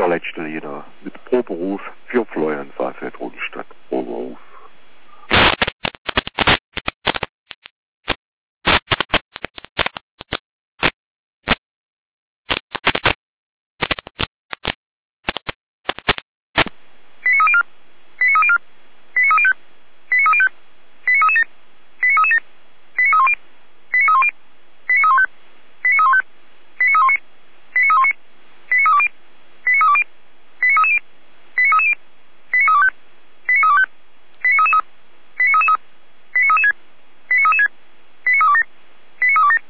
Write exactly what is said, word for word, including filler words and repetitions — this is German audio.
allerletzte Lieder mit pro Beruf für Florian Fahrfeld Rundstadt pro Beruf.